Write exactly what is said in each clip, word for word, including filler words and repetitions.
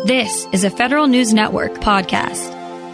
This is a Federal News Network podcast.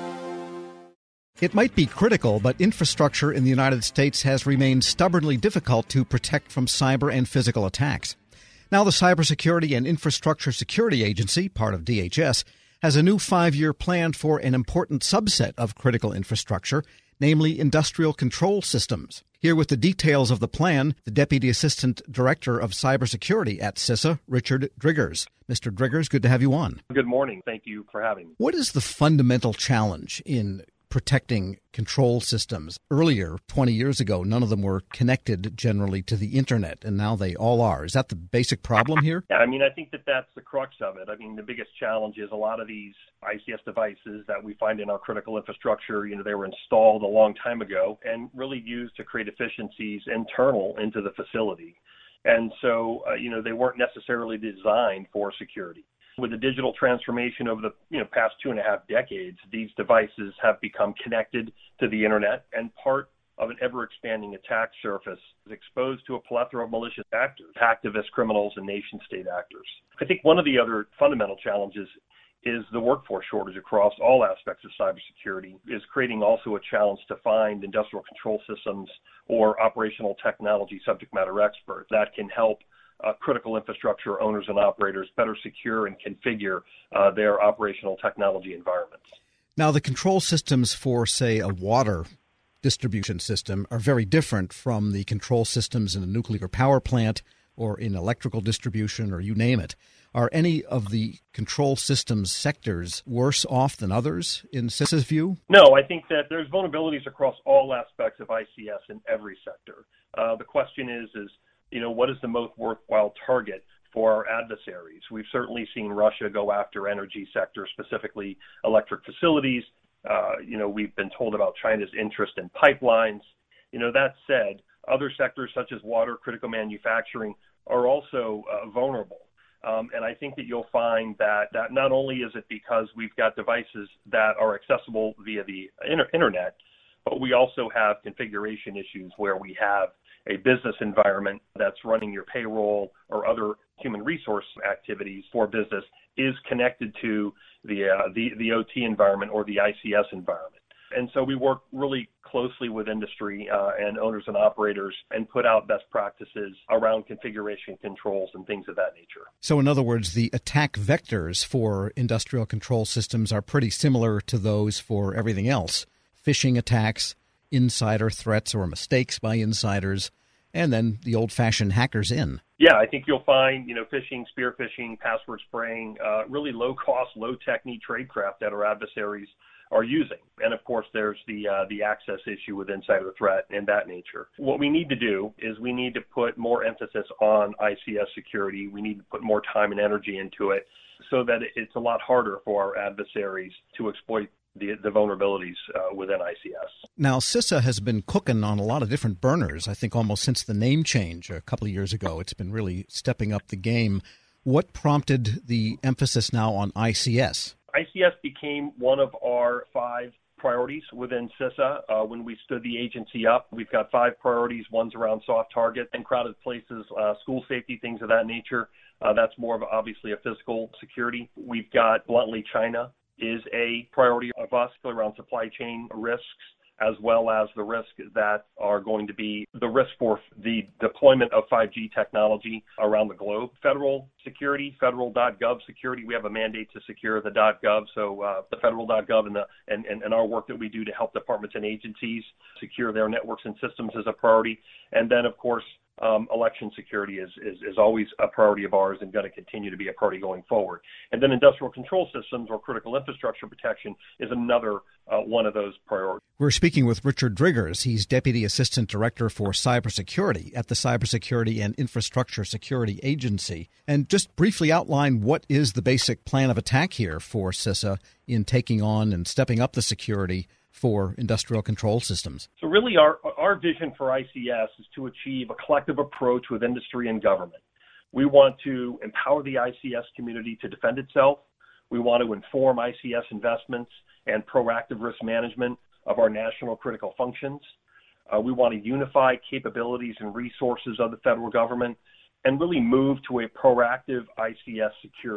It might be critical, but infrastructure in the United States has remained stubbornly difficult to protect from cyber and physical attacks. Now the Cybersecurity and Infrastructure Security Agency, part of D H S, has a new five-year plan for an important subset of critical infrastructure, namely industrial control systems. Here with the details of the plan, the Deputy Assistant Director of Cybersecurity at CISA, Richard Driggers. Mister Driggers, good to have you on. Good morning. Thank you for having me. What is the fundamental challenge in protecting control systems? Earlier, twenty years ago, none of them were connected generally to the internet, and now they all are. Is that the basic problem here? Yeah, I mean, I think that that's the crux of it. I mean, the biggest challenge is a lot of these I C S devices that we find in our critical infrastructure, you know, they were installed a long time ago and really used to create efficiencies internal into the facility. And so, uh, you know, they weren't necessarily designed for security. With the digital transformation over the you know past two and a half decades, these devices have become connected to the internet and part of an ever-expanding attack surface is exposed to a plethora of malicious actors, hacktivists, criminals, and nation-state actors. I think one of the other fundamental challenges is the workforce shortage across all aspects of cybersecurity is creating also a challenge to find industrial control systems or operational technology subject matter experts that can help Uh, critical infrastructure owners and operators better secure and configure uh, their operational technology environments. Now, the control systems for, say, a water distribution system are very different from the control systems in a nuclear power plant or in electrical distribution or you name it. Are any of the control systems sectors worse off than others in CISA's view? No, I think that there's vulnerabilities across all aspects of I C S in every sector. Uh, the question is, is you know, what is the most worthwhile target for our adversaries? We've certainly seen Russia go after energy sector, specifically electric facilities. Uh, you know, we've been told about China's interest in pipelines. You know, that said, other sectors such as water, critical manufacturing are also uh, vulnerable. Um, and I think that you'll find that, that not only is it because we've got devices that are accessible via the inter- internet, but we also have configuration issues where we have a business environment that's running your payroll or other human resource activities for business is connected to the, uh, the, the O T environment or the I C S environment. And so we work really closely with industry uh, and owners and operators and put out best practices around configuration controls and things of that nature. So in other words, the attack vectors for industrial control systems are pretty similar to those for everything else. Phishing attacks, insider threats or mistakes by insiders, and then the old-fashioned hackers in. Yeah, I think you'll find, you know, phishing, spear phishing, password spraying, uh, really low-cost, low-technique tradecraft that our adversaries are using. And, of course, there's the uh, the access issue with insider threat and that nature. What we need to do is we need to put more emphasis on I C S security. We need to put more time and energy into it so that it's a lot harder for our adversaries to exploit the, the vulnerabilities uh, within I C S. Now, CISA has been cooking on a lot of different burners, I think almost since the name change a couple of years ago. It's been really stepping up the game. What prompted the emphasis now on I C S? I C S became one of our five priorities within CISA uh, when we stood the agency up. We've got five priorities. One's around soft targets and crowded places, uh, school safety, things of that nature. Uh, that's more of obviously a physical security. We've got bluntly China is a priority of us around supply chain risks, as well as the risks that are going to be the risk for the deployment of five G technology around the globe. Federal security, federal dot gov security, we have a mandate to secure the .gov, so uh, the federal dot gov and, the, and, and, and our work that we do to help departments and agencies secure their networks and systems is a priority. And then, of course, Um, election security is, is, is always a priority of ours and going to continue to be a priority going forward. And then industrial control systems or critical infrastructure protection is another uh, one of those priorities. We're speaking with Richard Driggers. He's Deputy Assistant Director for Cybersecurity at the Cybersecurity and Infrastructure Security Agency. And just briefly outline what is the basic plan of attack here for CISA in taking on and stepping up the security for industrial control systems? So really our, our vision for I C S is to achieve a collective approach with industry and government. We want to empower the I C S community to defend itself. We want to inform I C S investments and proactive risk management of our national critical functions. Uh, we want to unify capabilities and resources of the federal government and really move to a proactive I C S security.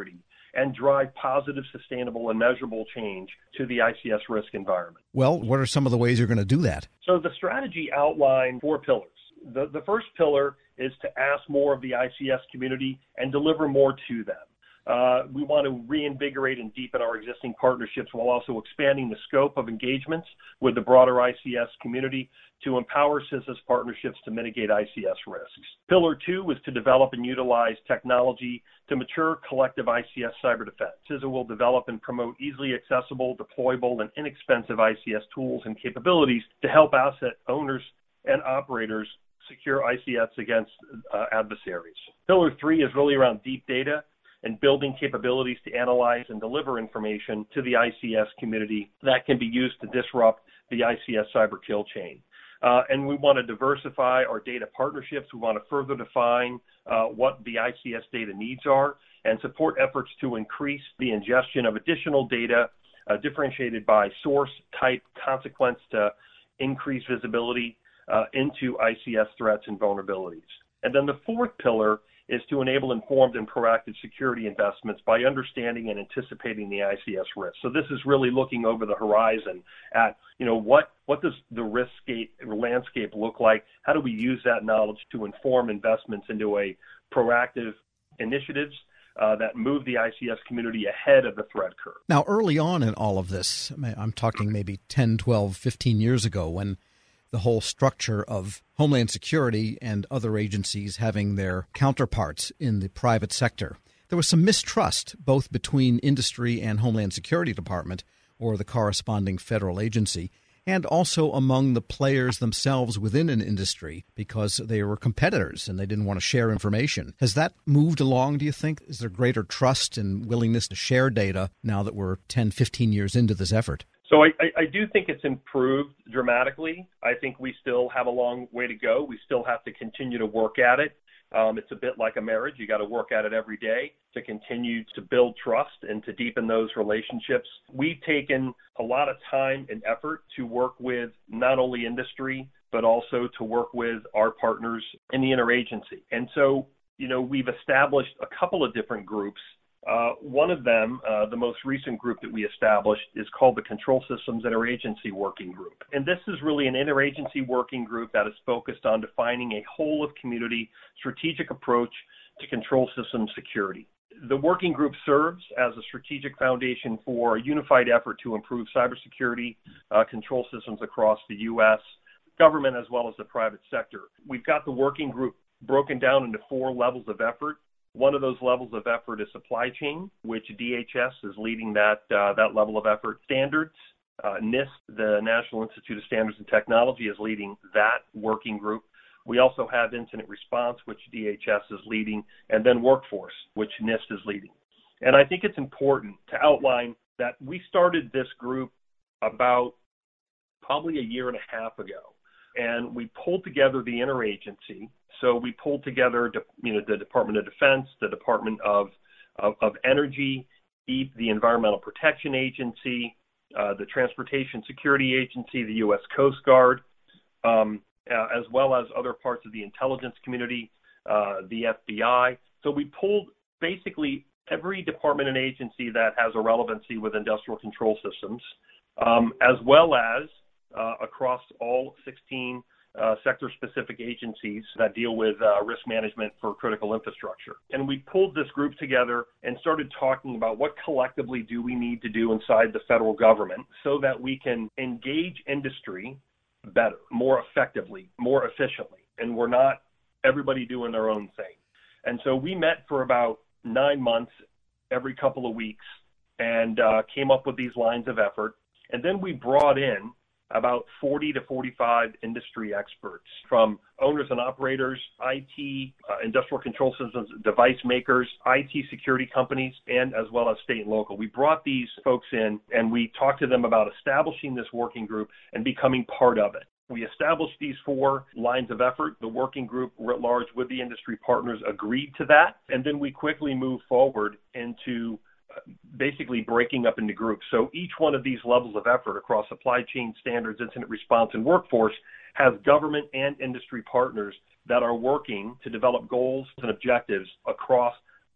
and drive positive, sustainable, and measurable change to the I C S risk environment. Well, what are some of the ways you're going to do that? So the strategy outlined four pillars. The, the first pillar is to ask more of the I C S community and deliver more to them. Uh, we want to reinvigorate and deepen our existing partnerships while also expanding the scope of engagements with the broader I C S community to empower C I S A's partnerships to mitigate I C S risks. Pillar two is to develop and utilize technology to mature collective I C S cyber defense. C I S A will develop and promote easily accessible, deployable, and inexpensive I C S tools and capabilities to help asset owners and operators secure I C S against uh, adversaries. Pillar three is really around deep data and building capabilities to analyze and deliver information to the I C S community that can be used to disrupt the I C S cyber kill chain. Uh, and we want to diversify our data partnerships. We want to further define uh, what the I C S data needs are and support efforts to increase the ingestion of additional data uh, differentiated by source, type, consequence to increase visibility uh, into I C S threats and vulnerabilities. And then the fourth pillar is to enable informed and proactive security investments by understanding and anticipating the I C S risk. So this is really looking over the horizon at, you know, what, what does the risk landscape look like? How do we use that knowledge to inform investments into a proactive initiatives uh, that move the I C S community ahead of the threat curve? Now, early on in all of this, I'm talking maybe ten, twelve, fifteen years ago, when the whole structure of Homeland Security and other agencies having their counterparts in the private sector, there was some mistrust both between industry and Homeland Security Department or the corresponding federal agency, and also among the players themselves within an industry because they were competitors and they didn't want to share information. Has that moved along, do you think? Is there greater trust and willingness to share data now that we're ten, fifteen years into this effort? So I, I, I do think it's improved dramatically. I think we still have a long way to go. We still have to continue to work at it. Um, it's a bit like a marriage. You got to work at it every day to continue to build trust and to deepen those relationships. We've taken a lot of time and effort to work with not only industry, but also to work with our partners in the interagency. And so, you know, we've established a couple of different groups. Uh, one of them, uh, the most recent group that we established, is called the Control Systems Interagency Working Group. And this is really an interagency working group that is focused on defining a whole-of-community strategic approach to control system security. The working group serves as a strategic foundation for a unified effort to improve cybersecurity uh, control systems across the U S government as well as the private sector. We've got the working group broken down into four levels of effort. One of those levels of effort is supply chain, which D H S is leading that uh, that level of effort. Standards, uh, NIST, the National Institute of Standards and Technology, is leading that working group. We also have incident response, which D H S is leading, and then workforce, which NIST is leading. And I think it's important to outline that we started this group about probably a year and a half ago. And we pulled together the interagency. So we pulled together, you know, the Department of Defense, the Department of, of, of Energy, the Environmental Protection Agency, uh, the Transportation Security Agency, the U S Coast Guard, um, uh, as well as other parts of the intelligence community, uh, the F B I. So we pulled basically every department and agency that has a relevancy with industrial control systems, um, as well as uh, across all sixteen uh, sector-specific agencies that deal with uh, risk management for critical infrastructure. And we pulled this group together and started talking about what collectively do we need to do inside the federal government so that we can engage industry better, more effectively, more efficiently, and we're not everybody doing their own thing. And so we met for about nine months every couple of weeks and uh, came up with these lines of effort. And then we brought in about forty to forty-five industry experts from owners and operators, I T, uh, industrial control systems, device makers, I T security companies, and as well as state and local. We brought these folks in and we talked to them about establishing this working group and becoming part of it. We established these four lines of effort. The working group writ large with the industry partners agreed to that. And then we quickly moved forward into basically breaking up into groups. So each one of these levels of effort across supply chain, standards, incident response, and workforce has government and industry partners that are working to develop goals and objectives across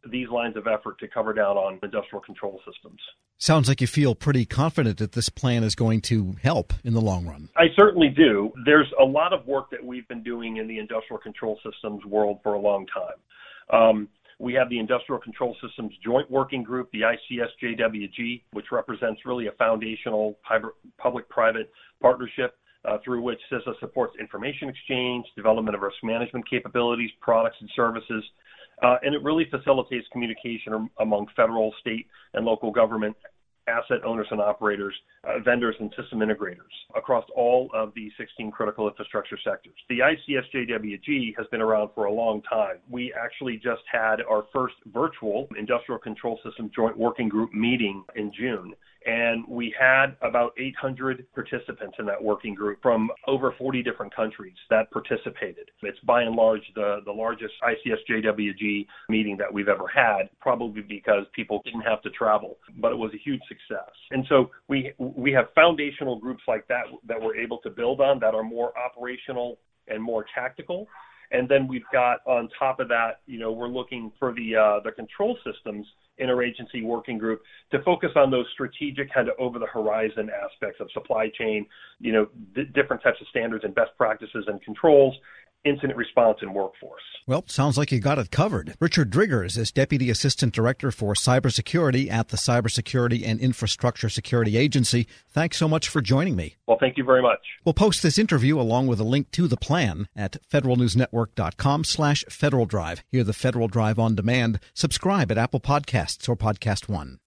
these lines of effort to cover down on industrial control systems. Sounds like you feel pretty confident that this plan is going to help in the long run. I certainly do. There's a lot of work that we've been doing in the industrial control systems world for a long time. Um, we have the Industrial Control Systems Joint Working Group, the I C S J W G, which represents really a foundational public-private partnership uh, through which CISA supports information exchange, development of risk management capabilities, products and services, uh, and it really facilitates communication among federal, state, and local government asset owners and operators, uh, vendors, and system integrators across all of the sixteen critical infrastructure sectors. The I C S J W G has been around for a long time. We actually just had our first virtual Industrial Control System Joint Working Group meeting in June, and we had about eight hundred participants in that working group from over forty different countries that participated. It's by and large the, the largest I C S J W G meeting that we've ever had, probably because people didn't have to travel, but it was a huge success. And so we we have foundational groups like that that we're able to build on that are more operational and more tactical. And then we've got on top of that, you know, we're looking for the uh, the control systems interagency working group to focus on those strategic kind of over the horizon aspects of supply chain, you know, d- different types of standards and best practices and controls, incident response, and workforce. Well, sounds like you got it covered. Richard Driggers is Deputy Assistant Director for Cybersecurity at the Cybersecurity and Infrastructure Security Agency. Thanks so much for joining me. Well, thank you very much. We'll post this interview along with a link to the plan at federalnewsnetwork.com slash Federal Drive. Hear the Federal Drive on demand. Subscribe at Apple Podcasts or Podcast One.